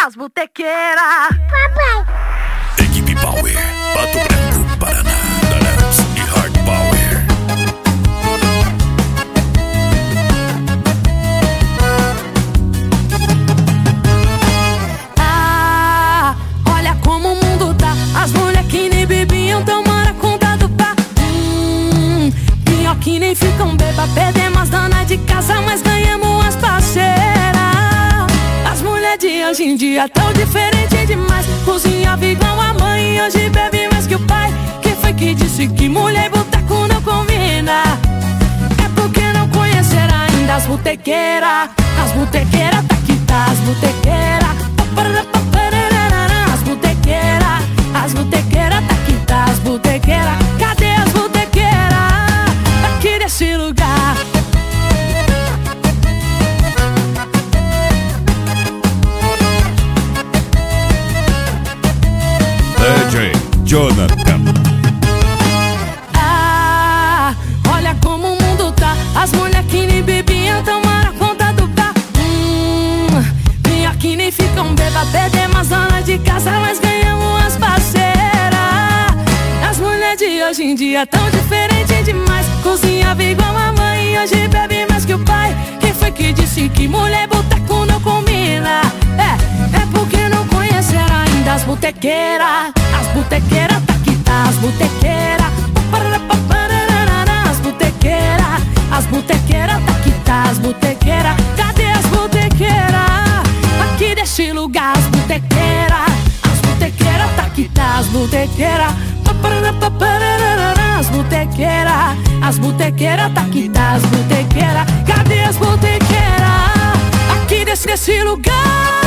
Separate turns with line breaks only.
as botequeiras.
Papai.
Equipe Power, Pato Branco, Paraná, Danaus e Hard Power.
Ah, olha como o mundo tá. As mulher que nem bebiam tomaram a conta do bar. Pior que nem ficam beba, perdemos as donas de casa, mas ganhamos as parceiras. As mulheres de hoje em dia tão diferente demais. Cozinhava igual a mãe e hoje bebe mais que o pai. Quem foi que disse que mulher e boteco não combina? É porque não conheceram ainda as botequeiras. As botequeiras tá que tá, as botequeiras. As botequeiras, as botequeiras tá que tá, as botequeiras. Cadê as botequeiras aqui desse lugar?
DJ Jonathan.
Ah, olha como o mundo tá. As mulher que nem bebiam tomaram conta do bar. Pior que nem ficam beba, perdemos as donas de casa, mas ganhamos as parceiras. As mulheres de hoje em dia tão diferente demais. Cozinhava igual a mãe e hoje bebe mais que o pai. Quem foi que disse que mulher e boteco não combina? É porque não conheceram ainda as botequeiras. As botequeiras tá que tá, as botequeiras. As botequeiras, as botequeiras tá que tá, as botequeiras. Cadê as botequeiras aqui desse lugar? As botequeiras tá que tá, as botequeiras. As botequeiras, as botequeiras tá que tá, as botequeiras. Cadê as botequeiras aqui desse lugar?